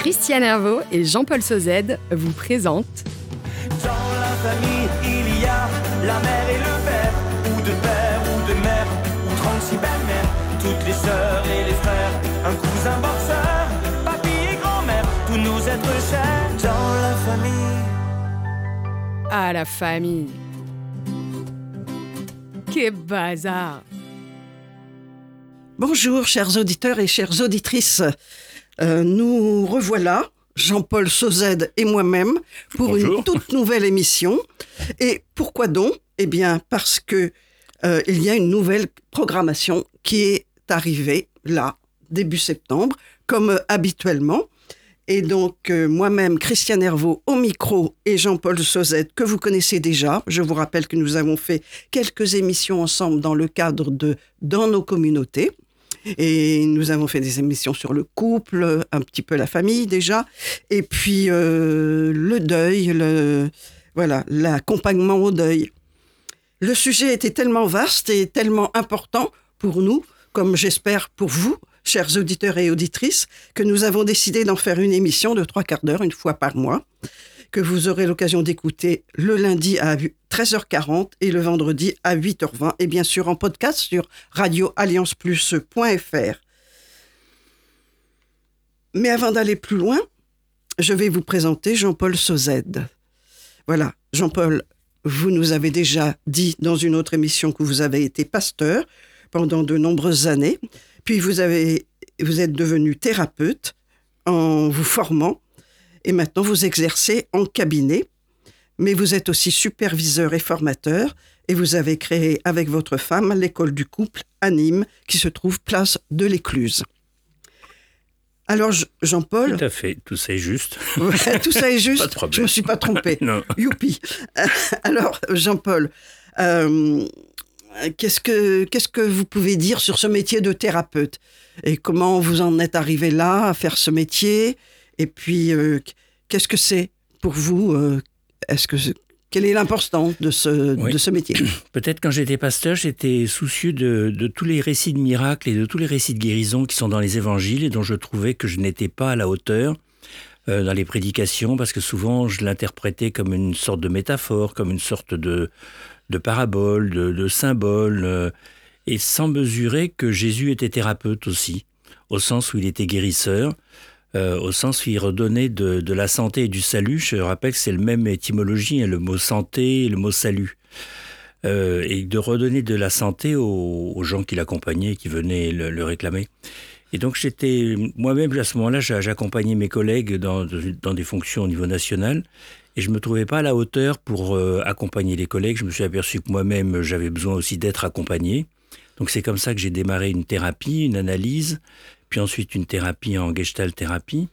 Christiane Hervaux et Jean-Paul Sauzet vous présentent Dans la famille, il y a la mère et le père, ou deux pères, ou deux mères, ou 36 belles-mères, toutes les sœurs et les frères, un cousin boxeur, papy et grand-mère, tous nos êtres chers. Dans la famille. Ah la famille. Quel bazar. Bonjour chers auditeurs et chères auditrices, nous revoilà, Jean-Paul Sauzet et moi-même, pour Bonjour. Une toute nouvelle émission. Et pourquoi donc ? Eh bien parce que il y a une nouvelle programmation qui est arrivée là, début septembre, comme habituellement. Et donc moi-même, Christiane Hervaux au micro et Jean-Paul Sauzet, que vous connaissez déjà. Je vous rappelle que nous avons fait quelques émissions ensemble dans le cadre de Dans nos communautés. Et nous avons fait des émissions sur le couple, un petit peu la famille déjà, et puis le deuil, l'accompagnement au deuil. Le sujet était tellement vaste et tellement important pour nous, comme j'espère pour vous, chers auditeurs et auditrices, que nous avons décidé d'en faire une émission de 3/4 d'heure, une fois par mois, que vous aurez l'occasion d'écouter le lundi à 13h40 et le vendredi à 8h20, et bien sûr en podcast sur radioallianceplus.fr. Mais avant d'aller plus loin, je vais vous présenter Jean-Paul Sauzet. Voilà, Jean-Paul, vous nous avez déjà dit dans une autre émission que vous avez été pasteur pendant de nombreuses années, puis vous êtes devenu thérapeute en vous formant, et maintenant vous exercez en cabinet, mais vous êtes aussi superviseur et formateur, et vous avez créé avec votre femme l'école du couple à Nîmes, qui se trouve place de l'Écluse. Alors Jean-Paul... Tout à fait, tout ça est juste. Ouais, tout ça est juste, Pas de problème. je ne me suis pas trompé. Non. Youpi. Alors Jean-Paul, qu'est-ce que vous pouvez dire sur ce métier de thérapeute ? Et comment vous en êtes arrivé là, à faire ce métier ? Et puis, qu'est-ce que c'est pour vous ? Quelle est l'importance de ce métier ? Peut-être quand j'étais pasteur, j'étais soucieux de tous les récits de miracles et de tous les récits de guérison qui sont dans les évangiles et dont je trouvais que je n'étais pas à la hauteur dans les prédications, parce que souvent je l'interprétais comme une sorte de métaphore, comme une sorte de parabole, de symbole, et sans mesurer que Jésus était thérapeute aussi, au sens où il était guérisseur, au sens où il redonnait de la santé et du salut. Je rappelle que c'est le même étymologie, hein, le mot santé et le mot salut. Et de redonner de la santé aux gens qui l'accompagnaient et qui venaient le réclamer. Et donc j'étais, moi-même à ce moment-là, j'accompagnais mes collègues dans des fonctions au niveau national, et je ne me trouvais pas à la hauteur pour accompagner les collègues. Je me suis aperçu que moi-même, j'avais besoin aussi d'être accompagné. Donc c'est comme ça que j'ai démarré une thérapie, une analyse, puis ensuite une thérapie en gestalt thérapie,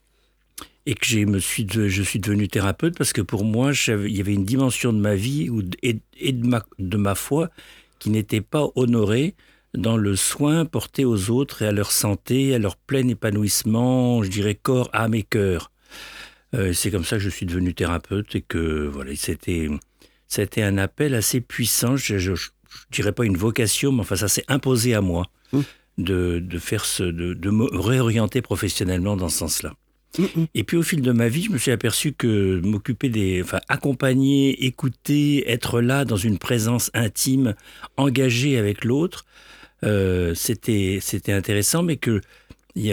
et que je suis devenu thérapeute parce que pour moi, il y avait une dimension de ma vie et de ma foi qui n'était pas honorée dans le soin porté aux autres et à leur santé, à leur plein épanouissement, je dirais corps, âme et cœur. C'est comme ça que je suis devenu thérapeute et que voilà, c'était un appel assez puissant. Je dirais pas une vocation, mais enfin ça s'est imposé à moi de me réorienter professionnellement dans ce sens-là. Et puis au fil de ma vie, je me suis aperçu que accompagner, écouter, être là dans une présence intime, engagée avec l'autre, c'était intéressant, mais que il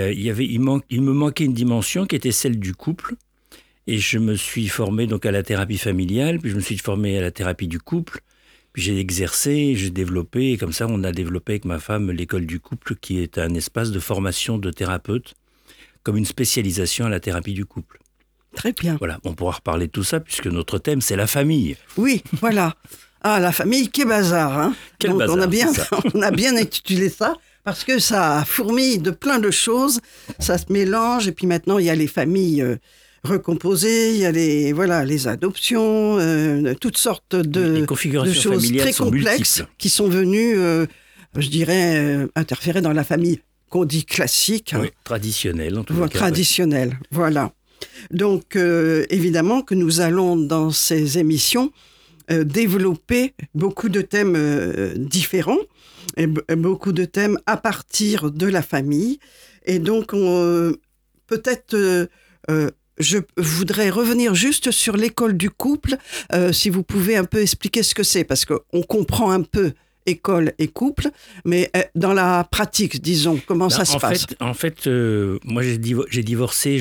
me manquait une dimension qui était celle du couple. Et je me suis formé donc à la thérapie familiale, puis je me suis formé à la thérapie du couple. Puis j'ai exercé, j'ai développé, et comme ça on a développé avec ma femme l'école du couple, qui est un espace de formation de thérapeute, comme une spécialisation à la thérapie du couple. Très bien. Voilà, on pourra reparler de tout ça, puisque notre thème c'est la famille. Oui, voilà. Ah, la famille, quel bazar, hein. Quel Donc, bazar, on a bien étudié ça, parce que ça fourmille de plein de choses, ça se mélange, et puis maintenant il y a les familles recomposées, il y a les adoptions, toutes sortes de choses très complexes multiples, qui sont venues, je dirais, interférer dans la famille qu'on dit classique. Oui, traditionnelle en tout cas. Traditionnelle, voilà. Donc, évidemment que nous allons dans ces émissions développer beaucoup de thèmes différents, et beaucoup de thèmes à partir de la famille. Et donc, peut-être Je voudrais revenir juste sur l'école du couple, si vous pouvez un peu expliquer ce que c'est, parce qu'on comprend un peu école et couple, mais dans la pratique, disons, comment ça se passe? En fait, moi j'ai divorcé,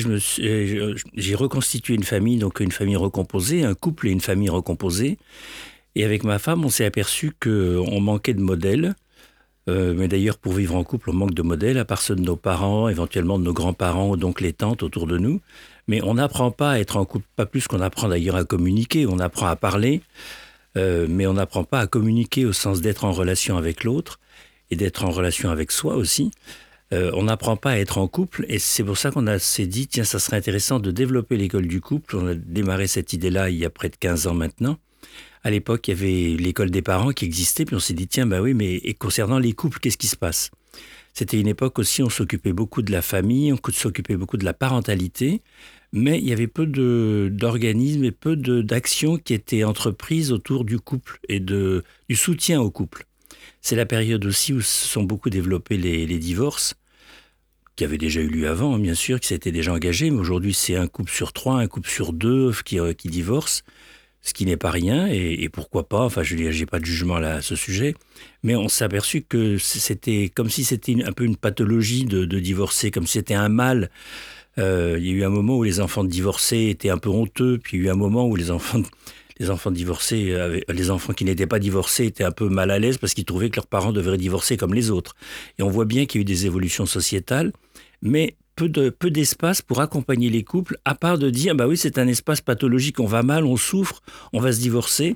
j'ai reconstitué une famille, donc une famille recomposée, un couple et une famille recomposée. Et avec ma femme, on s'est aperçu qu'on manquait de modèles. Mais d'ailleurs, pour vivre en couple, on manque de modèles, à part ceux de nos parents, éventuellement de nos grands-parents, donc les tantes autour de nous. Mais on n'apprend pas à être en couple, pas plus qu'on apprend d'ailleurs à communiquer. On apprend à parler, mais on n'apprend pas à communiquer au sens d'être en relation avec l'autre et d'être en relation avec soi aussi. On n'apprend pas à être en couple, et c'est pour ça qu'on s'est dit, tiens, ça serait intéressant de développer l'école du couple. On a démarré cette idée-là il y a près de 15 ans maintenant. À l'époque, il y avait l'école des parents qui existait, puis on s'est dit, tiens, bah oui, mais et concernant les couples, qu'est-ce qui se passe? C'était une époque aussi, on s'occupait beaucoup de la famille, on s'occupait beaucoup de la parentalité, mais il y avait peu d'organismes et peu d'actions qui étaient entreprises autour du couple et du soutien au couple. C'est la période aussi où se sont beaucoup développés les divorces, qui avaient déjà eu lieu avant, bien sûr, qui s'étaient déjà engagés, mais aujourd'hui, c'est un couple sur 3, un couple sur 2 qui divorce. Ce qui n'est pas rien, et pourquoi pas, enfin je n'ai pas de jugement là, à ce sujet, mais on s'est aperçu que c'était comme si c'était un peu une pathologie de divorcer, comme si c'était un mal. Il y a eu un moment où les enfants divorcés étaient un peu honteux, puis il y a eu un moment où les enfants divorcés, les enfants qui n'étaient pas divorcés étaient un peu mal à l'aise parce qu'ils trouvaient que leurs parents devraient divorcer comme les autres. Et on voit bien qu'il y a eu des évolutions sociétales, mais peu d'espace pour accompagner les couples, à part de dire, bah oui, c'est un espace pathologique, on va mal, on souffre, on va se divorcer.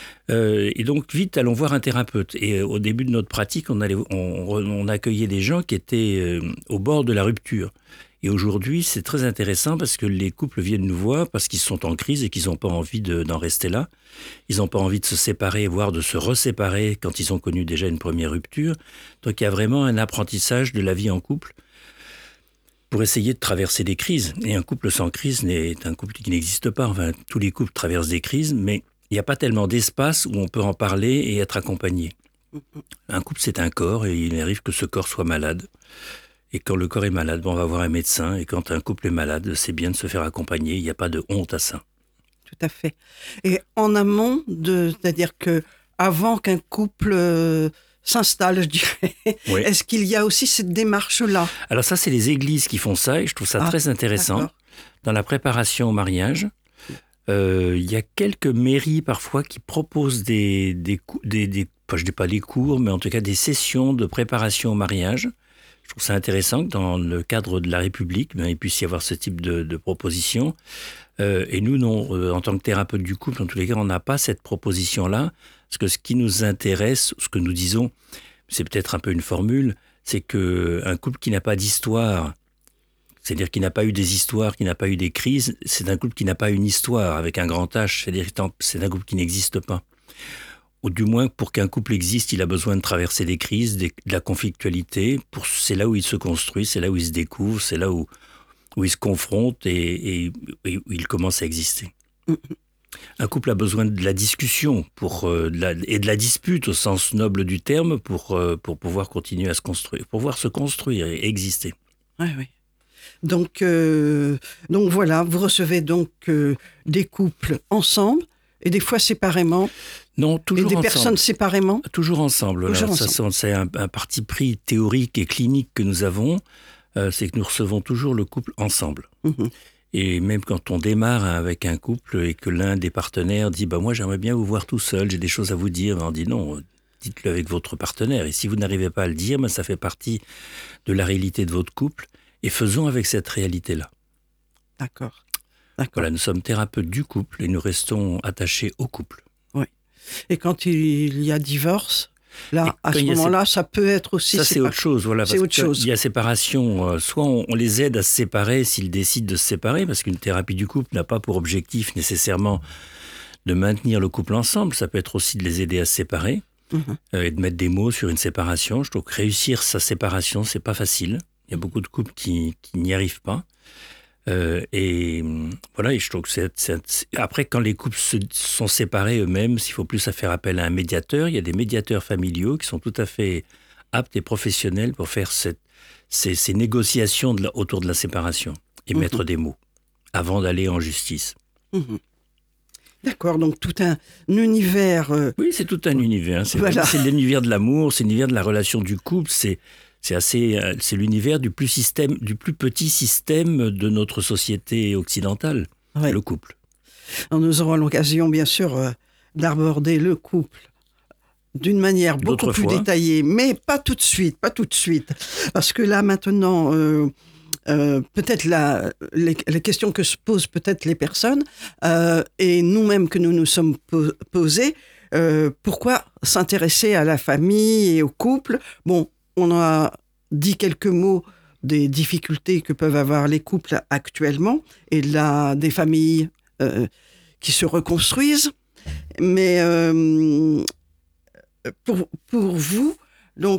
Et donc, vite, allons voir un thérapeute. Et au début de notre pratique, on accueillait des gens qui étaient au bord de la rupture. Et aujourd'hui, c'est très intéressant parce que les couples viennent nous voir parce qu'ils sont en crise et qu'ils n'ont pas envie d'en rester là. Ils n'ont pas envie de se séparer, voire de se reséparer quand ils ont connu déjà une première rupture. Donc, il y a vraiment un apprentissage de la vie en couple pour essayer de traverser des crises. Et un couple sans crise est un couple qui n'existe pas. Enfin, tous les couples traversent des crises, mais il n'y a pas tellement d'espace où on peut en parler et être accompagné. Un couple, c'est un corps, et il arrive que ce corps soit malade. Et quand le corps est malade, on va voir un médecin. Et quand un couple est malade, c'est bien de se faire accompagner. Il n'y a pas de honte à ça. Tout à fait. Et en amont, c'est-à-dire que avant qu'un couple s'installe, je dirais. Oui. Est-ce qu'il y a aussi cette démarche-là? Alors ça, c'est les églises qui font ça, et je trouve ça très intéressant. D'accord. Dans la préparation au mariage, il y a quelques mairies parfois qui proposent je dis pas des cours, mais en tout cas des sessions de préparation au mariage. Je trouve ça intéressant que dans le cadre de la République, il puisse y avoir ce type de proposition. Et nous, non, en tant que thérapeute du couple, en tous les cas, on n'a pas cette proposition-là. Parce que ce qui nous intéresse, ce que nous disons, c'est peut-être un peu une formule, c'est qu'un couple qui n'a pas d'histoire, c'est-à-dire qui n'a pas eu des histoires, qui n'a pas eu des crises, c'est un couple qui n'a pas une histoire avec un grand H, c'est-à-dire que c'est un couple qui n'existe pas. Ou du moins, pour qu'un couple existe, il a besoin de traverser des crises, de la conflictualité. C'est là où il se construit, c'est là où il se découvre, c'est là où il se confronte et où il commence à exister. Un couple a besoin de la discussion et de la dispute au sens noble du terme pour pouvoir continuer à se construire, pour pouvoir se construire et exister. Oui, oui. Donc voilà, vous recevez donc des couples ensemble et des fois séparément. Non, toujours ensemble. Et des personnes séparément? Toujours ensemble. Toujours ensemble. C'est un parti pris théorique et clinique que nous avons, c'est que nous recevons toujours le couple ensemble. Mmh. Et même quand on démarre avec un couple et que l'un des partenaires dit « moi j'aimerais bien vous voir tout seul, j'ai des choses à vous dire », on dit non, dites-le avec votre partenaire. Et si vous n'arrivez pas à le dire, ça fait partie de la réalité de votre couple et faisons avec cette réalité-là. D'accord. Voilà, nous sommes thérapeutes du couple et nous restons attachés au couple. Oui. Et quand il y a divorce, là, à ce moment-là, ça peut être aussi... Ça, c'est autre chose. Voilà, c'est autre chose. Il y a séparation. Soit on les aide à se séparer s'ils décident de se séparer, parce qu'une thérapie du couple n'a pas pour objectif nécessairement de maintenir le couple ensemble. Ça peut être aussi de les aider à se séparer et de mettre des mots sur une séparation. Je trouve que réussir sa séparation, c'est pas facile. Il y a beaucoup de couples qui n'y arrivent pas. Et voilà, et je trouve que après, quand les couples sont séparés eux-mêmes, s'il faut plus à faire appel à un médiateur, il y a des médiateurs familiaux qui sont tout à fait aptes et professionnels pour faire ces négociations autour de la séparation et mettre des mots. avant d'aller en justice. Mhm. D'accord, donc tout un univers. Oui, c'est tout un univers. C'est l'univers de l'amour, c'est l'univers de la relation du couple, c'est l'univers du plus petit système de notre société occidentale, le couple. Alors, nous aurons l'occasion, bien sûr, d'aborder le couple d'une manière beaucoup plus détaillée, mais pas tout de suite, parce que là, maintenant, peut-être les questions que se posent peut-être les personnes, et nous-mêmes que nous nous sommes posés, pourquoi s'intéresser à la famille et au couple ? Bon, on a dit quelques mots des difficultés que peuvent avoir les couples actuellement, et là, des familles qui se reconstruisent, mais pour vous, donc,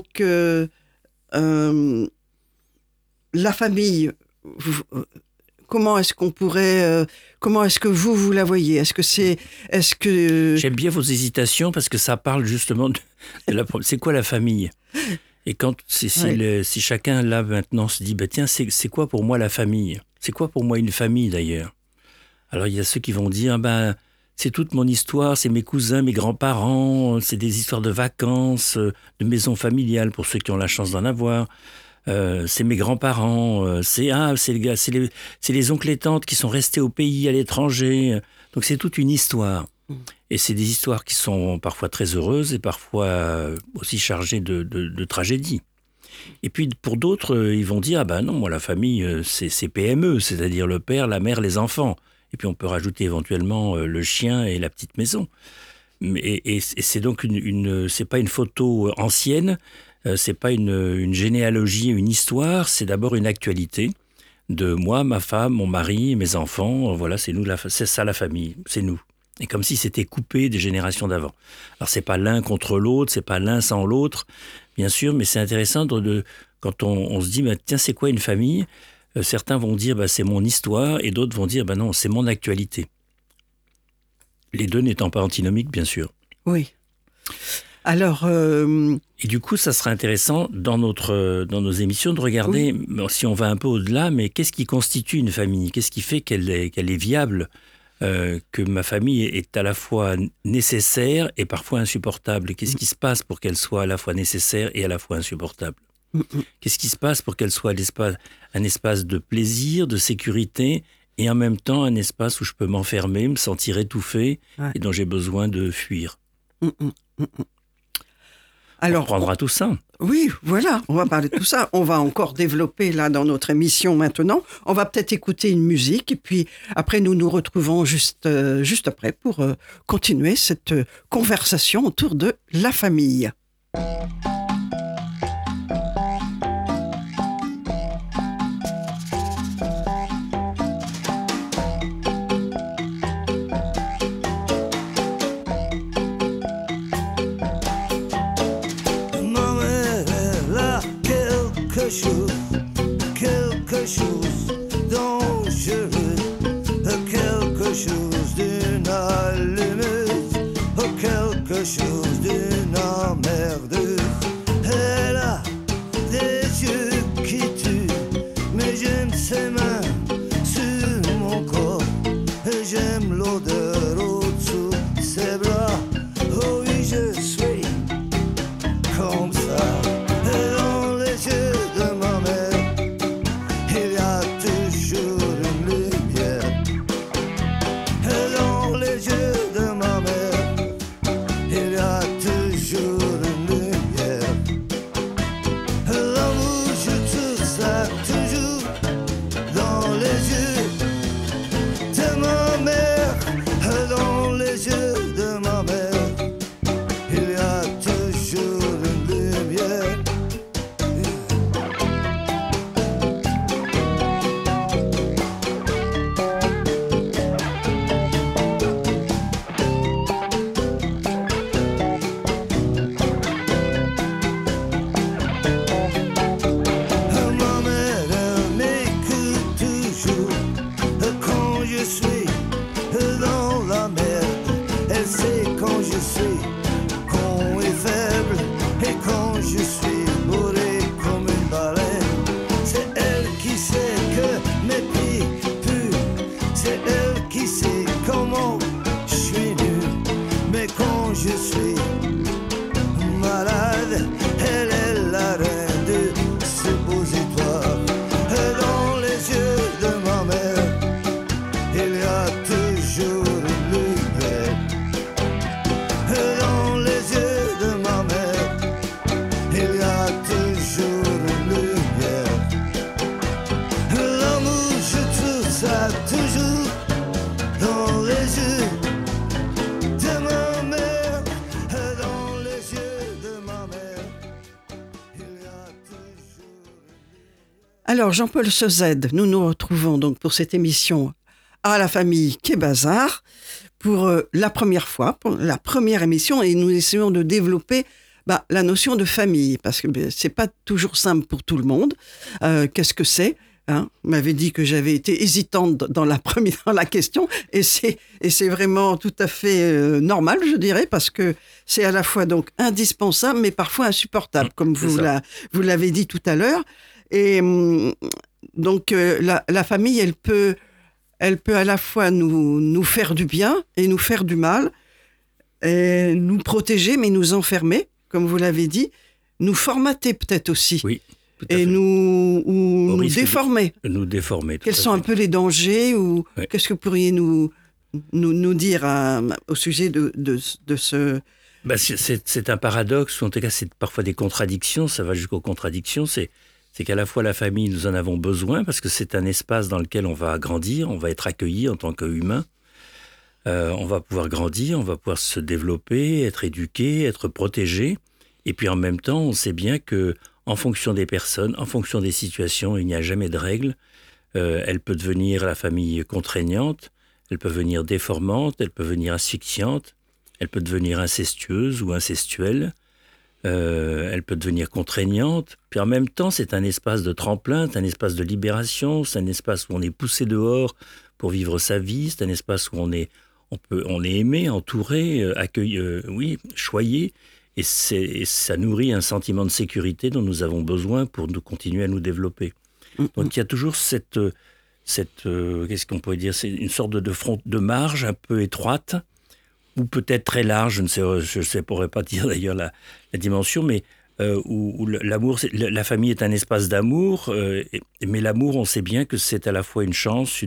la famille, comment est-ce que vous la voyez ? J'aime bien vos hésitations parce que ça parle justement c'est quoi la famille ? Et quand si chacun là maintenant se dit tiens, c'est quoi pour moi la famille ? C'est quoi pour moi une famille d'ailleurs ? Alors il y a ceux qui vont dire c'est toute mon histoire, c'est mes cousins, mes grands-parents, c'est des histoires de vacances, de maisons familiales pour ceux qui ont la chance d'en avoir. C'est mes grands-parents, c'est les oncles et tantes qui sont restés au pays, à l'étranger. Donc c'est toute une histoire. Et c'est des histoires qui sont parfois très heureuses et parfois aussi chargées de tragédies. Et puis pour d'autres, ils vont dire non, moi la famille, c'est PME, c'est-à-dire le père, la mère, les enfants. Et puis on peut rajouter éventuellement le chien et la petite maison. Et c'est donc c'est pas une photo ancienne, c'est pas une généalogie, une histoire, c'est d'abord une actualité de moi, ma femme, mon mari, mes enfants. Voilà, c'est nous, c'est ça la famille, c'est nous. Et comme si c'était coupé des générations d'avant. Alors c'est pas l'un contre l'autre, c'est pas l'un sans l'autre, bien sûr, mais c'est intéressant quand on se dit tiens, c'est quoi une famille ? Certains vont dire c'est mon histoire et d'autres vont dire non, c'est mon actualité. Les deux n'étant pas antinomiques, bien sûr. Oui. Alors. Et du coup, ça serait intéressant dans nos émissions de regarder, si on va un peu au-delà, mais qu'est-ce qui constitue une famille ? Qu'est-ce qui fait qu'elle est viable ? Que ma famille est à la fois nécessaire et parfois insupportable. Qu'est-ce qui se passe pour qu'elle soit à la fois nécessaire et à la fois insupportable ? Qu'est-ce qui se passe pour qu'elle soit un espace de plaisir, de sécurité, et en même temps un espace où je peux m'enfermer, me sentir étouffé, et dont j'ai besoin de fuir. Alors, on prendra tout ça. Oui, voilà, on va parler de tout ça. On va encore développer là dans notre émission maintenant. On va peut-être écouter une musique, et puis après nous nous retrouvons juste après pour continuer cette conversation autour de la famille. Quelque chose dangereux, quelque chose d'une allumeuse, quelque chose d'une emmerdeuse. Elle a des yeux qui tuent, mais j'aime ses mains sur mon corps, et j'aime l'odeur au-dessous de ses bras. Oh oui, je suis comme ça. quand je suis malade, elle est la reine de ces beaux étoiles. Dans les yeux de ma mère, il y a toujours une lumière. Dans les yeux de ma mère, il y a toujours une lumière. L'amour, je trouve ça toujours dans les yeux de ma mère. Dans les yeux de ma mère, il y a toujours. Alors, Jean-Paul Sauzède, nous nous retrouvons donc pour cette émission à la famille Quai Bazar pour la première fois, pour la première émission, et nous essayons de développer la notion de famille, parce que c'est pas toujours simple pour tout le monde. Qu'est-ce que c'est, hein? Vous m'avez dit que j'avais été hésitante dans la question, et c'est vraiment tout à fait normal, je dirais, parce que c'est à la fois donc indispensable, mais parfois insupportable, comme vous l'avez dit tout à l'heure. Et donc la famille, elle peut à la fois nous faire du bien et nous faire du mal, et nous protéger, mais nous enfermer, comme vous l'avez dit, nous formater peut-être aussi. Oui, tout à fait. Et nous déformer. Nous déformer. Quels sont un peu les dangers, ou qu'est-ce que vous pourriez nous dire au sujet de ce... C'est un paradoxe, ou en tout cas c'est parfois des contradictions, ça va jusqu'aux contradictions, c'est qu'à la fois la famille, nous en avons besoin, parce que c'est un espace dans lequel on va grandir, on va être accueilli en tant qu'humain, on va pouvoir grandir, on va pouvoir se développer, être éduqué, être protégé, et puis en même temps, on sait bien que en fonction des personnes, en fonction des situations, il n'y a jamais de règle. Elle peut devenir, la famille, contraignante, elle peut devenir déformante, elle peut devenir asphyxiante, elle peut devenir incestueuse ou incestuelle, elle peut devenir contraignante. Puis en même temps, c'est un espace de tremplin, c'est un espace de libération, c'est un espace où on est poussé dehors pour vivre sa vie, c'est un espace où on est aimé, entouré, accueilli, choyé, et ça nourrit un sentiment de sécurité dont nous avons besoin pour nous continuer à nous développer. Donc il y a toujours cette qu'est-ce qu'on pourrait dire, c'est une sorte de front, de marge un peu étroite, ou peut-être très large, je ne pourrais pas dire d'ailleurs la dimension, mais où l'amour, la famille est un espace d'amour, mais l'amour, on sait bien que c'est à la fois une chance,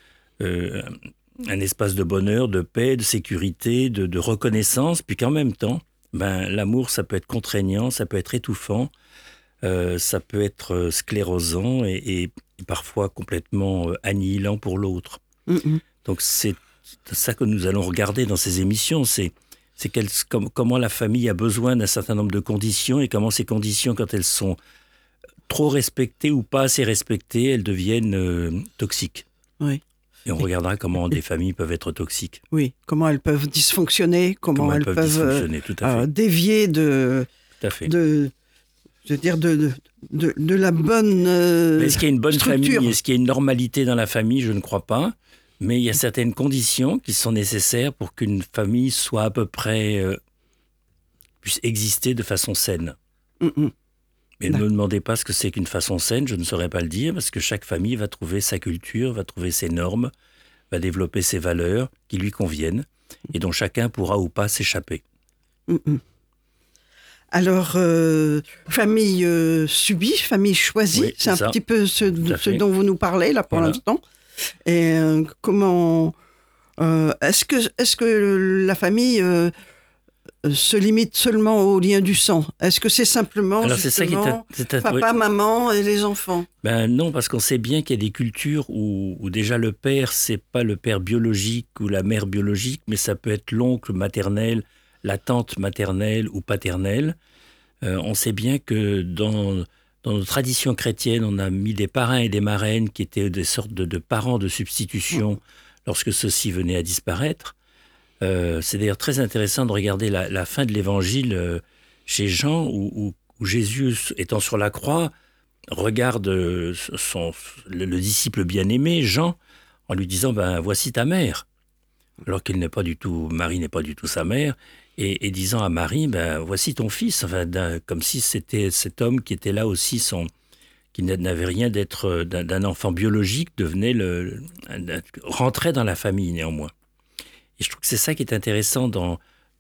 un espace de bonheur, de paix, de sécurité, de reconnaissance, puis qu'en même temps, l'amour, ça peut être contraignant, ça peut être étouffant, ça peut être sclérosant et parfois complètement annihilant pour l'autre. Donc c'est ça que nous allons regarder dans ces émissions, c'est comment la famille a besoin d'un certain nombre de conditions, et comment ces conditions, quand elles sont trop respectées ou pas assez respectées, elles deviennent toxiques. Oui. Et on regardera comment des familles peuvent être toxiques. Oui, comment elles peuvent dysfonctionner, comment elles peuvent dysfonctionner, tout à fait. Dévier de la bonne Mais est-ce qu'il y a une bonne structure. famille? Est-ce qu'il y a une normalité dans la famille? Je ne crois pas. Mais il y a certaines conditions qui sont nécessaires pour qu'une famille soit à peu près puisse exister de façon saine. Mais ne me demandez pas ce que c'est qu'une façon saine, je ne saurais pas le dire, parce que chaque famille va trouver sa culture, va trouver ses normes, va développer ses valeurs qui lui conviennent, et dont chacun pourra ou pas s'échapper. Alors, famille subie, famille choisie, Oui, c'est un ça. petit peu ce dont vous nous parlez là pour l'instant. Et comment est-ce que la famille se limite seulement aux liens du sang? Est-ce que c'est simplement papa, maman et les enfants? Non, parce qu'on sait bien qu'il y a des cultures où déjà le père, c'est pas le père biologique ou la mère biologique, mais ça peut être l'oncle maternel, la tante maternelle ou paternelle. On sait bien que dans nos traditions chrétiennes, on a mis des parrains et des marraines qui étaient des sortes de parents de substitution lorsque ceux-ci venaient à disparaître. C'est d'ailleurs très intéressant de regarder la fin de l'évangile chez Jean, où Jésus, étant sur la croix, regarde le disciple bien-aimé, Jean, en lui disant « voici ta mère », alors qu'il n'est pas du tout, Marie n'est pas du tout sa mère, et disant à Marie « voici ton fils », comme si c'était cet homme qui était là aussi, qui n'avait rien d'être d'un enfant biologique, rentrait dans la famille néanmoins. Et je trouve que c'est ça qui est intéressant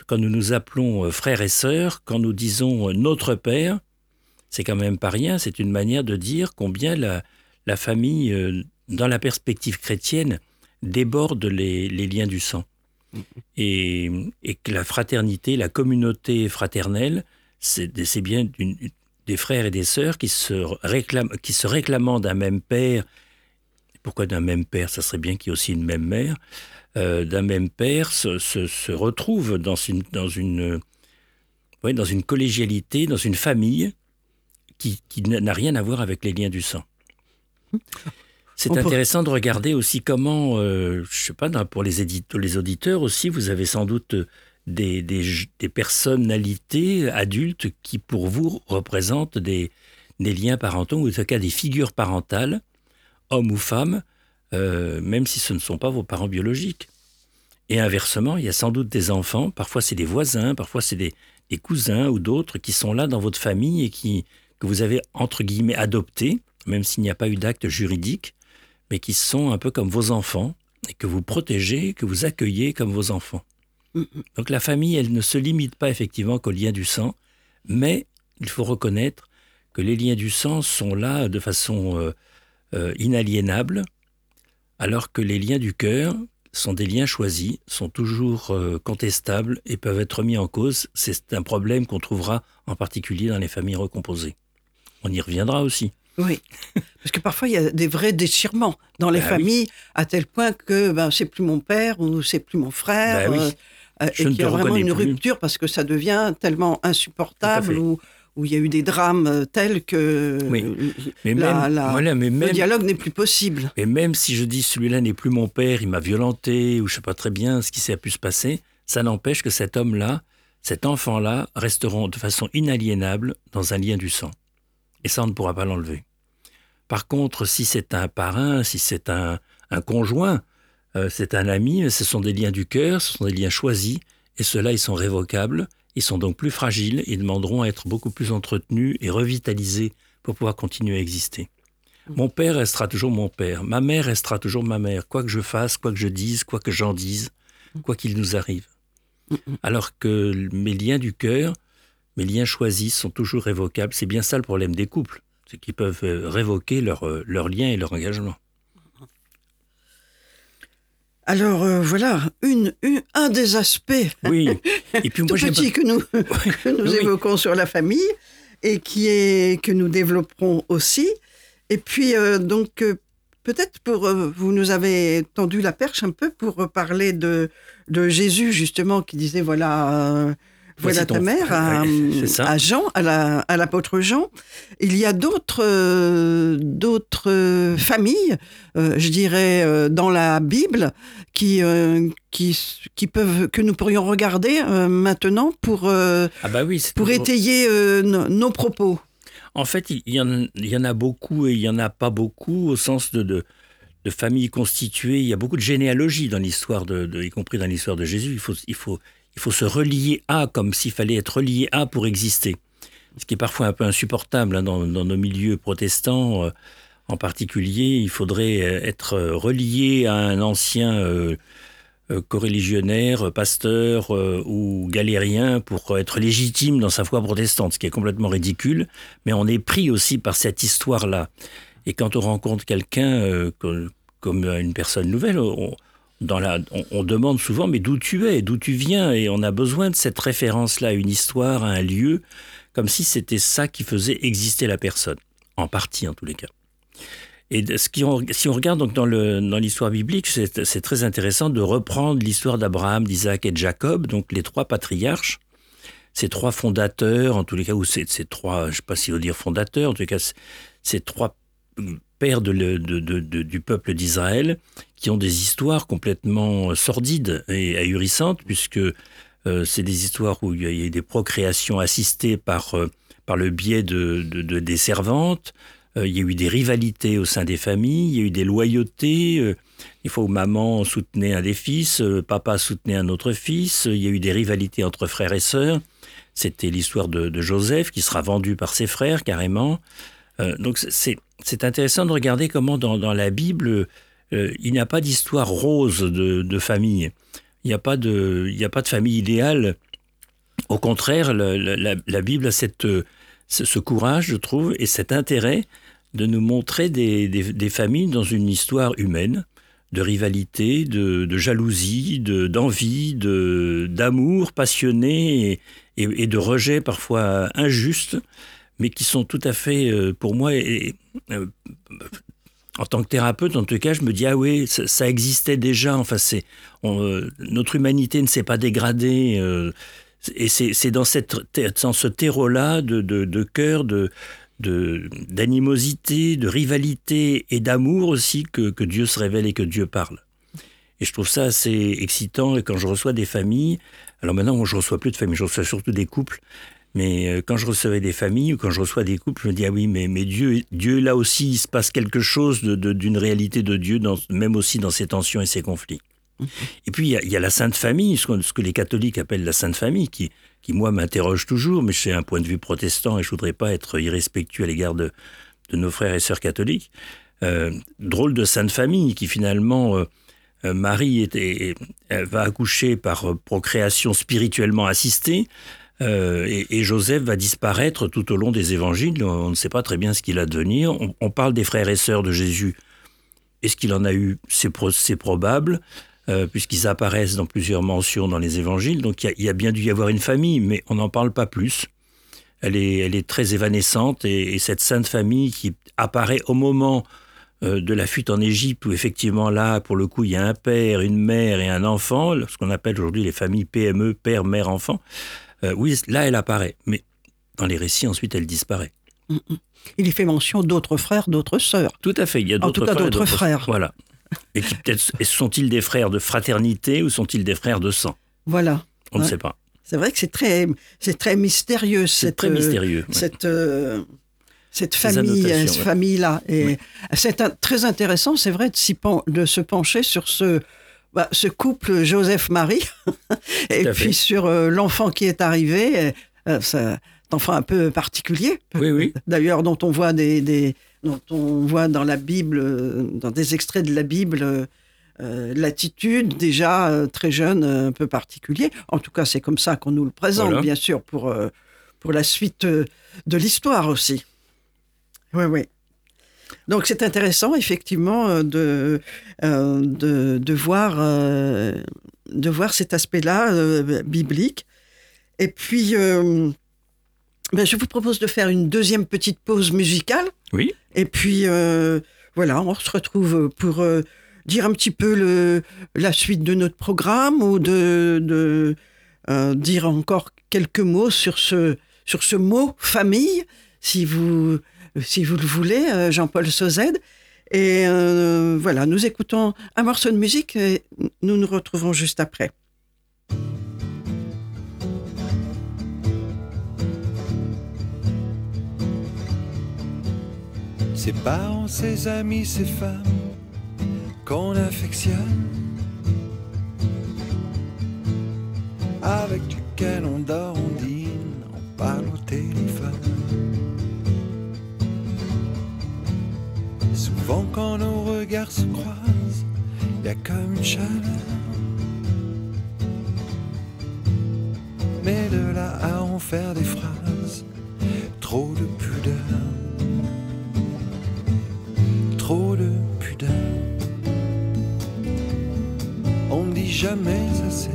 quand nous nous appelons frères et sœurs, quand nous disons notre Père, c'est quand même pas rien, c'est une manière de dire combien la famille, dans la perspective chrétienne, déborde les liens du sang. Et que la fraternité, la communauté fraternelle, c'est bien des frères et des sœurs qui se réclamant d'un même père. Pourquoi d'un même père? Ça serait bien qu'il y ait aussi une même mère. D'un même père se retrouvent dans une collégialité, dans une famille qui n'a rien à voir avec les liens du sang. C'est intéressant de regarder aussi comment, je sais pas, pour les auditeurs aussi, vous avez sans doute des personnalités adultes qui, pour vous, représentent des liens parentaux, ou en tout cas des figures parentales, hommes ou femmes, même si ce ne sont pas vos parents biologiques. Et inversement, il y a sans doute des enfants, parfois c'est des voisins, parfois c'est des cousins ou d'autres qui sont là dans votre famille et que vous avez, entre guillemets, adoptés, même s'il n'y a pas eu d'acte juridique, mais qui sont un peu comme vos enfants, et que vous protégez, que vous accueillez comme vos enfants. Donc la famille, elle ne se limite pas effectivement qu'aux liens du sang, mais il faut reconnaître que les liens du sang sont là de façon inaliénable, alors que les liens du cœur sont des liens choisis, sont toujours contestables et peuvent être mis en cause. C'est un problème qu'on trouvera en particulier dans les familles recomposées. On y reviendra aussi. Oui, parce que parfois il y a des vrais déchirements dans les familles, à tel point que c'est plus mon père ou c'est plus mon frère, et qu'il y a vraiment une rupture parce que ça devient tellement insupportable où il y a eu des drames tels que le dialogue n'est plus possible. Et même si je dis celui-là n'est plus mon père, il m'a violenté, ou je ne sais pas très bien ce qui s'est pu se passer, ça n'empêche que cet homme-là, cet enfant-là, resteront de façon inaliénable dans un lien du sang. Et ça, on ne pourra pas l'enlever. Par contre, si c'est un parrain, si c'est un conjoint, c'est un ami, ce sont des liens du cœur, ce sont des liens choisis, et ceux-là, ils sont révocables, ils sont donc plus fragiles, ils demanderont à être beaucoup plus entretenus et revitalisés pour pouvoir continuer à exister. Mon père restera toujours mon père, ma mère restera toujours ma mère, quoi que je fasse, quoi que je dise, quoi que j'en dise, quoi qu'il nous arrive. Alors que mes liens du cœur, mes liens choisis sont toujours révocables. C'est bien ça le problème des couples, c'est qu'ils peuvent révoquer leurs liens et leur engagement. Alors voilà, un des aspects et puis moi, petits que nous évoquons sur la famille et que nous développerons aussi. Et puis donc peut-être vous nous avez tendu la perche un peu pour parler de Jésus justement qui disait voilà ta mère à Jean, à l'apôtre Jean. Il y a d'autres familles, je dirais, dans la Bible qui peuvent, que nous pourrions regarder maintenant pour étayer nos propos. En fait, il y en a beaucoup et il n'y en a pas beaucoup au sens de familles constituées. Il y a beaucoup de généalogie dans l'histoire, y compris dans l'histoire de Jésus. Il faut se relier à, comme s'il fallait être relié à pour exister. Ce qui est parfois un peu insupportable dans nos milieux protestants en particulier. Il faudrait être relié à un ancien coreligionnaire, pasteur ou galérien pour être légitime dans sa foi protestante, ce qui est complètement ridicule. Mais on est pris aussi par cette histoire-là. Et quand on rencontre quelqu'un comme une personne nouvelle, on demande souvent, mais d'où tu es, d'où tu viens? Et on a besoin de cette référence-là, à une histoire, à un lieu, comme si c'était ça qui faisait exister la personne. En partie, en tous les cas. Et si on regarde donc dans l'histoire biblique, c'est très intéressant de reprendre l'histoire d'Abraham, d'Isaac et de Jacob, donc les trois patriarches, ces trois fondateurs, en tous les cas, ou ces trois, je ne sais pas si on veut dire fondateurs, en tous les cas, ces trois pères du peuple d'Israël, qui ont des histoires complètement sordides et ahurissantes, puisque c'est des histoires où il y a des procréations assistées par le biais des servantes. Il y a eu des rivalités au sein des familles, il y a eu des loyautés. Des fois où maman soutenait un des fils, papa soutenait un autre fils. Il y a eu des rivalités entre frères et sœurs. C'était l'histoire de Joseph qui sera vendu par ses frères carrément. Donc c'est intéressant de regarder comment dans la Bible, il n'y a pas d'histoire rose de famille. Il n'y a pas de famille idéale Au contraire, la Bible a ce courage, je trouve, et cet intérêt de nous montrer des familles dans une histoire humaine, de rivalité, de jalousie, d'envie, d'amour passionné et de rejet parfois injuste, mais qui sont tout à fait, pour moi, en tant que thérapeute, en tout cas, je me dis, ah oui, ça existait déjà. Enfin, notre humanité ne s'est pas dégradée. Et c'est dans ce terreau-là de cœur, d'animosité, de rivalité et d'amour aussi que Dieu se révèle et que Dieu parle. Et je trouve ça assez excitant. Et quand je reçois des familles, alors maintenant, je ne reçois plus de familles, je reçois surtout des couples. Mais quand je recevais des familles ou quand je reçois des couples, je me dis, ah oui, mais Dieu, là aussi, il se passe quelque chose d'une réalité de Dieu, même aussi dans ses tensions et ses conflits. Et puis, il y a la Sainte Famille, ce que les catholiques appellent la Sainte Famille, qui moi, m'interroge toujours, mais c'est un point de vue protestant et je ne voudrais pas être irrespectueux à l'égard de nos frères et sœurs catholiques. Drôle de Sainte Famille, qui finalement, Marie va accoucher par procréation spirituellement assistée, et Joseph va disparaître tout au long des évangiles. On ne sait pas très bien ce qu'il a devenir. On parle des frères et sœurs de Jésus. Est-ce qu'il en a eu ? C'est probable. Puisqu'ils apparaissent dans plusieurs mentions dans les évangiles. Donc il y a bien dû y avoir une famille, mais on n'en parle pas plus. Elle est très évanescente, et cette sainte famille qui apparaît au moment de la fuite en Égypte, où effectivement là, pour le coup, il y a un père, une mère et un enfant, ce qu'on appelle aujourd'hui les familles PME, père, mère, enfant. Oui, là, elle apparaît, mais dans les récits, ensuite, elle disparaît. Il y fait mention d'autres frères, d'autres sœurs. Tout à fait, il y a d'autres frères. Voilà. Et qui peut-être sont-ils des frères de fraternité ou sont-ils des frères de sang ? Voilà. On ne sait pas. C'est vrai que c'est très mystérieux. C'est très mystérieux. Cette famille-là. Et c'est très intéressant, c'est vrai, de se pencher sur ce couple Joseph-Marie et puis sur l'enfant qui est arrivé. Cet enfant un peu particulier. Oui. D'ailleurs, dont on voit dont on voit dans la Bible, dans des extraits de la Bible, l'attitude déjà très jeune, un peu particulier. En tout cas, c'est comme ça qu'on nous le présente, bien sûr, pour la suite de l'histoire aussi. Oui. Donc c'est intéressant, effectivement, de voir cet aspect-là biblique. Et puis, je vous propose de faire une deuxième petite pause musicale. Oui. Et puis, voilà, on se retrouve pour dire un petit peu la suite de notre programme ou de dire encore quelques mots sur ce mot « famille », si vous le voulez, Jean-Paul Sauzède. Et voilà, nous écoutons un morceau de musique et nous nous retrouvons juste après. Ses parents, ses amis, ses femmes qu'on affectionne, avec duquel on dort, on dîne, on parle au téléphone. Souvent quand nos regards se croisent, y a comme une chaleur. Mais de là à en faire des phrases, trop de pudeur. Trop de pudeur. On ne dit jamais assez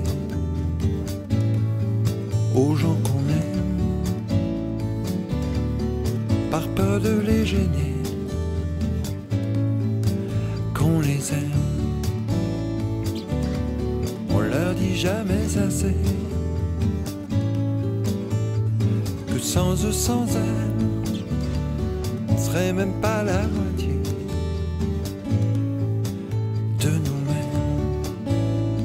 aux gens qu'on aime, par peur de les gêner, qu'on les aime. On leur dit jamais assez que sans eux, sans elles, on ne serait même pas la moitié de nous-mêmes.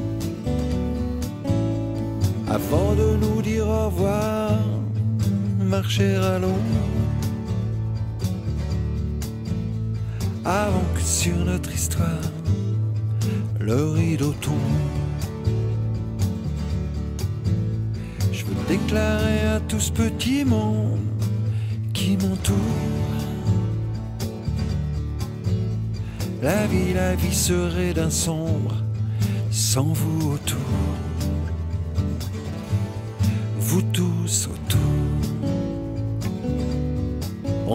Avant de nous dire au revoir, marcher à l'ombre, avant que sur notre histoire le rideau tombe. Je veux déclarer à tout ce petit monde qui m'entoure, la vie serait d'un sombre sans vous autour. Vous tous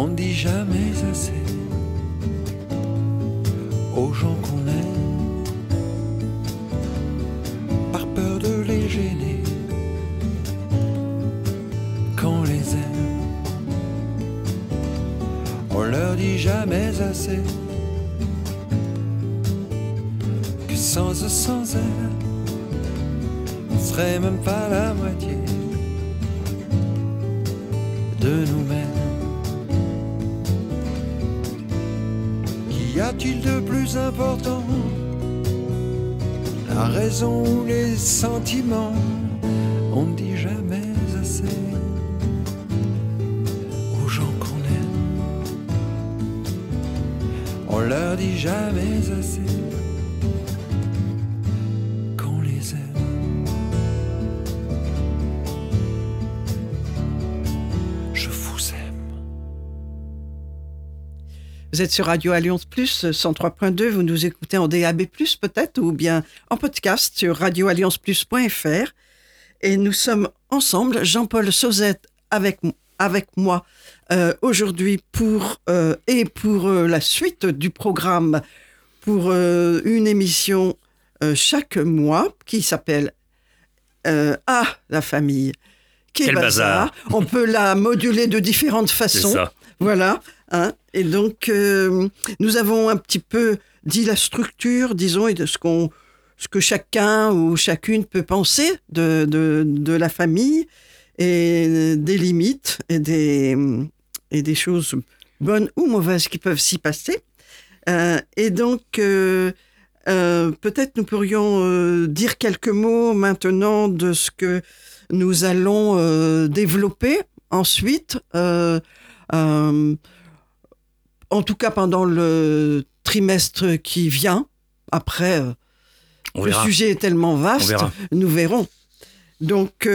On ne dit jamais assez aux gens qu'on aime, par peur de les gêner quand on les aime. On leur dit jamais assez que sans eux, sans elle, on serait même pas la moitié de nous-mêmes. Qu'y a-t-il de plus important? La raison ou les sentiments? On ne dit jamais assez aux gens qu'on aime. On leur dit jamais assez qu'on les aime. Je vous aime. Vous êtes sur Radio Alliance Plus 103.2, vous nous écoutez en DAB+, peut-être, ou bien en podcast sur radioallianceplus.fr. Et nous sommes ensemble, Jean-Paul Sauzet avec moi aujourd'hui pour la suite du programme, pour une émission chaque mois qui s'appelle Ah, la famille. Quel bazar. On peut la moduler de différentes façons. C'est ça. Voilà. Hein. Et donc, nous avons un petit peu dit la structure, disons, et de ce que chacun ou chacune peut penser de la famille, et des limites et des choses bonnes ou mauvaises qui peuvent s'y passer. Et donc, peut-être nous pourrions dire quelques mots maintenant de ce que nous allons développer ensuite, en tout cas pendant le trimestre qui vient. Après, le sujet est tellement vaste, nous verrons. Donc,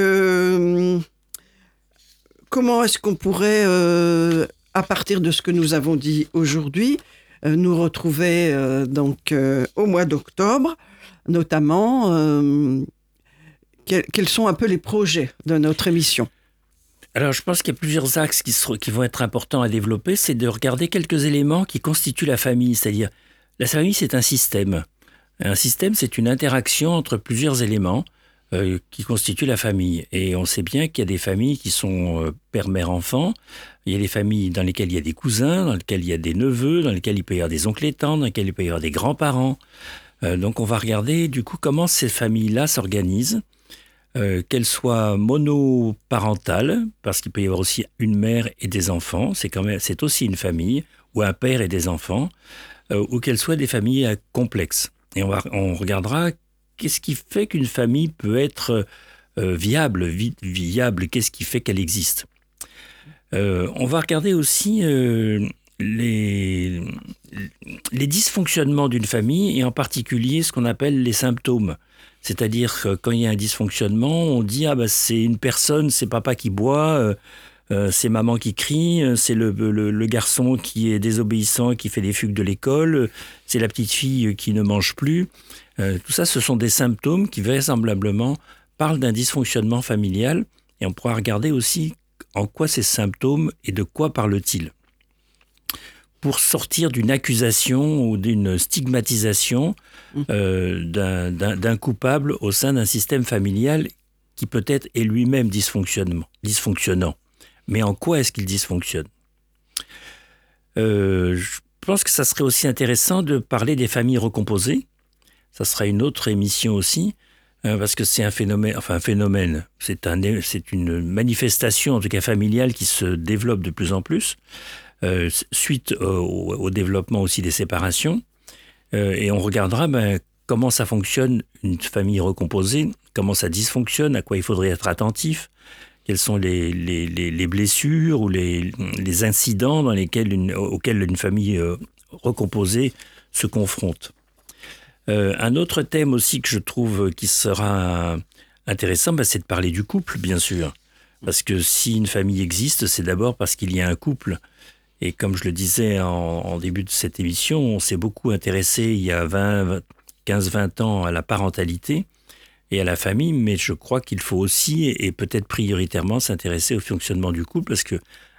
comment est-ce qu'on pourrait, à partir de ce que nous avons dit aujourd'hui, nous retrouver au mois d'octobre, notamment, quels sont un peu les projets de notre émission? Alors, je pense qu'il y a plusieurs axes qui vont être importants à développer. C'est de regarder quelques éléments qui constituent la famille. C'est-à-dire, la famille, c'est un système. Un système, c'est une interaction entre plusieurs éléments qui constituent la famille. Et on sait bien qu'il y a des familles qui sont père, mère, enfant. Il y a des familles dans lesquelles il y a des cousins, dans lesquelles il y a des neveux, dans lesquelles il peut y avoir des oncles et tantes, dans lesquelles il peut y avoir des grands-parents. Donc, on va regarder, du coup, comment ces familles-là s'organisent. Qu'elles soient monoparentales, parce qu'il peut y avoir aussi une mère et des enfants, c'est aussi une famille, ou un père et des enfants, ou qu'elles soient des familles complexes. Et on regardera qu'est-ce qui fait qu'une famille peut être viable, qu'est-ce qui fait qu'elle existe. On va regarder aussi les dysfonctionnements d'une famille, et en particulier ce qu'on appelle les symptômes. C'est-à-dire que quand il y a un dysfonctionnement, on dit « Ah, c'est une personne, c'est papa qui boit, c'est maman qui crie, c'est le garçon qui est désobéissant, qui fait des fugues de l'école, c'est la petite fille qui ne mange plus. » Tout ça, ce sont des symptômes qui vraisemblablement parlent d'un dysfonctionnement familial. Et on pourra regarder aussi en quoi ces symptômes et de quoi parlent-ils. Pour sortir d'une accusation ou d'une stigmatisation d'un coupable au sein d'un système familial qui peut-être est lui-même dysfonctionnant. Mais en quoi est-ce qu'il dysfonctionne ? Je pense que ça serait aussi intéressant de parler des familles recomposées. Ça sera une autre émission aussi, parce que c'est un phénomène, c'est une manifestation en tout cas familiale qui se développe de plus en plus. Suite au développement aussi des séparations. Et on regardera comment ça fonctionne une famille recomposée, comment ça dysfonctionne, à quoi il faudrait être attentif, quelles sont les blessures ou les incidents auxquels une famille recomposée se confronte. Un autre thème aussi que je trouve qui sera intéressant, c'est de parler du couple, bien sûr. Parce que si une famille existe, c'est d'abord parce qu'il y a un couple. Et comme je le disais en début de cette émission, on s'est beaucoup intéressé il y a 15-20 ans à la parentalité et à la famille, mais je crois qu'il faut aussi, et peut-être prioritairement, s'intéresser au fonctionnement du couple, parce que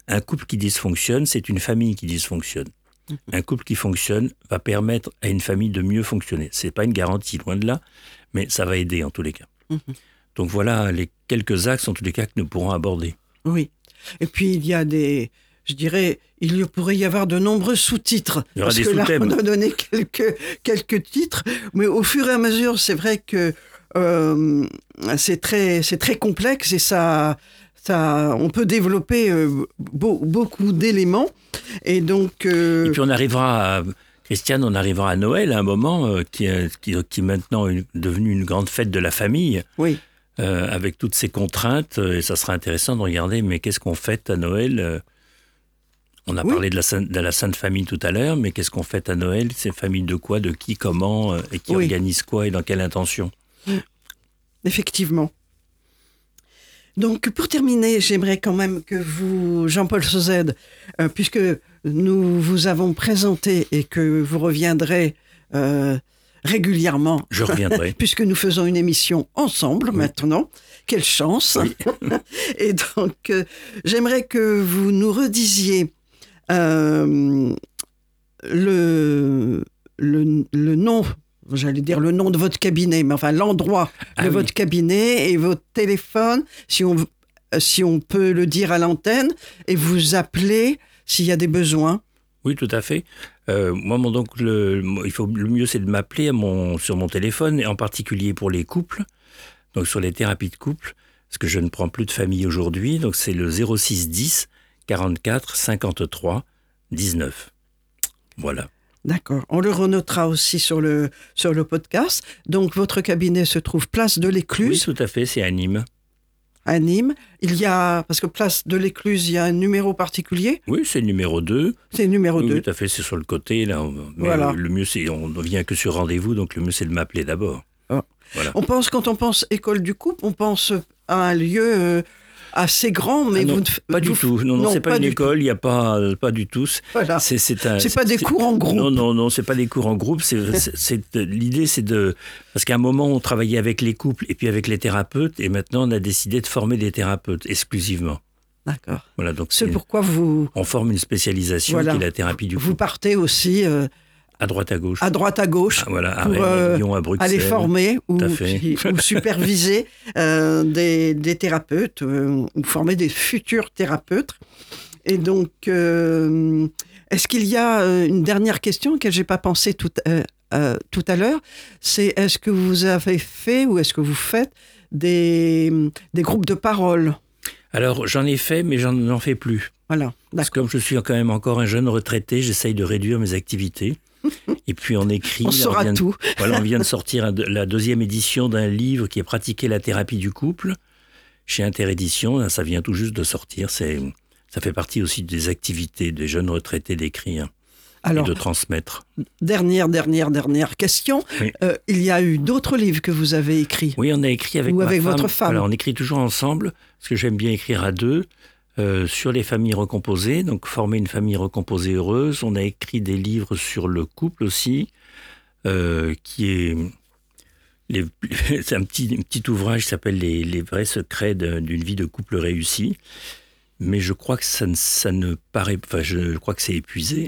Un couple qui dysfonctionne, c'est une famille qui dysfonctionne. Un couple qui fonctionne va permettre à une famille de mieux fonctionner. C'est pas une garantie, loin de là, mais ça va aider en tous les cas. Donc voilà les quelques axes en tous les cas que nous pourrons aborder. Oui. Et puis il y a il pourrait y avoir de nombreux sous-titres. Il y aura parce des que là, sous-thèmes. on a donné quelques titres, mais au fur et à mesure, c'est vrai que c'est très complexe et ça, on peut développer beaucoup d'éléments. Et donc. Et puis Christiane, on arrivera à Noël à un moment qui est maintenant devenu une grande fête de la famille. Oui. Avec toutes ces contraintes, et ça sera intéressant de regarder, mais qu'est-ce qu'on fête à Noël? On a parlé de la Sainte Famille tout à l'heure, mais qu'est-ce qu'on fête à Noël? C'est famille de quoi, de qui, comment, et qui organise quoi et dans quelle intention? Effectivement. Donc, pour terminer, j'aimerais quand même que vous, Jean-Paul Sauzède, puisque nous vous avons présenté et que vous reviendrez régulièrement. Je reviendrai. Puisque nous faisons une émission ensemble maintenant. Quelle chance. Oui. Et donc, j'aimerais que vous nous redisiez le nom, j'allais dire le nom de votre cabinet, mais enfin l'endroit de votre cabinet et votre téléphone, si on peut le dire à l'antenne, et vous appeler s'il y a des besoins. Oui, tout à fait. Moi, le mieux, c'est de m'appeler sur mon téléphone, et en particulier pour les couples, donc sur les thérapies de couple, parce que je ne prends plus de famille aujourd'hui, donc c'est le 06 10 44 53 19. Voilà. D'accord. On le renotera aussi sur le podcast. Donc, votre cabinet se trouve place de l'Écluse. Oui, tout à fait, c'est à Nîmes. À Nîmes. Parce que place de l'Écluse, il y a un numéro particulier. Oui, c'est le numéro 2. C'est le numéro 2. Oui, tout à fait, c'est sur le côté, là. Mais voilà. Le mieux, c'est, on ne vient que sur rendez-vous, donc le mieux, c'est de m'appeler d'abord. Oh. Voilà. Quand on pense école du couple, on pense à un lieu assez grand, mais pas du tout. Non, c'est pas une école, il n'y a pas du tout. Voilà. C'est pas des cours en groupe. Non, c'est pas des cours en groupe. L'idée, c'est parce qu'à un moment, on travaillait avec les couples et puis avec les thérapeutes, et maintenant, on a décidé de former des thérapeutes exclusivement. D'accord. Voilà, donc c'est pourquoi on forme une spécialisation qui est la thérapie du couple. Vous partez aussi à droite à gauche. À droite à gauche. Voilà, à Lyon, à Bruxelles. Aller former ou superviser des thérapeutes ou former des futurs thérapeutes. Et donc, est-ce qu'il y a une dernière question à laquelle je n'ai pas pensé tout à l'heure? C'est est-ce que vous avez fait ou est-ce que vous faites des groupes de parole? Alors, j'en ai fait, mais j'en n'en fais plus. Voilà. Parce que comme je suis quand même encore un jeune retraité, j'essaye de réduire mes activités. Et puis on écrit. On saura tout. Voilà, on vient de sortir la 2e édition d'un livre qui est Pratiquer la thérapie du couple chez Interédition. Ça vient tout juste de sortir. Ça fait partie aussi des activités des jeunes retraités d'écrire et de transmettre. Dernière question. Oui. Il y a eu d'autres livres que vous avez écrits. Oui, on a écrit avec votre femme. Voilà, on écrit toujours ensemble parce que j'aime bien écrire à deux. Sur les familles recomposées, donc former une famille recomposée heureuse. On a écrit des livres sur le couple aussi, qui est c'est un petit ouvrage qui s'appelle les vrais secrets d'une vie de couple réussie. Mais je crois que ça ne paraît, enfin je crois que c'est épuisé.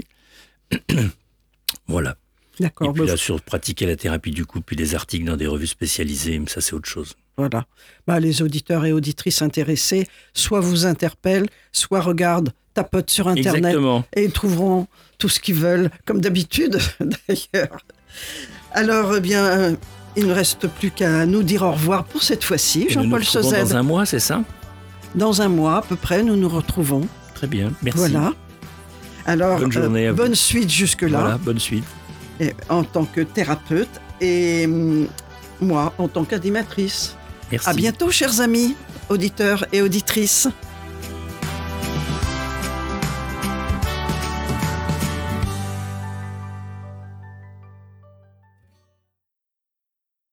Voilà. D'accord. Et puis là, sur pratiquer la thérapie du couple, puis des articles dans des revues spécialisées, mais ça c'est autre chose. Voilà. Les auditeurs et auditrices intéressés, soit vous interpellent, soit tapotent sur Internet. Exactement. Et ils trouveront tout ce qu'ils veulent, comme d'habitude d'ailleurs. Alors, il ne reste plus qu'à nous dire au revoir pour cette fois-ci, Jean-Paul Sauzède. Dans un mois, c'est ça? Dans un mois à peu près, nous nous retrouvons. Très bien, merci. Voilà. Alors, bonne journée à vous. Bonne suite jusque-là. Voilà, bonne suite. Et en tant que thérapeute et moi en tant qu'animatrice. Merci. À bientôt, chers amis, auditeurs et auditrices.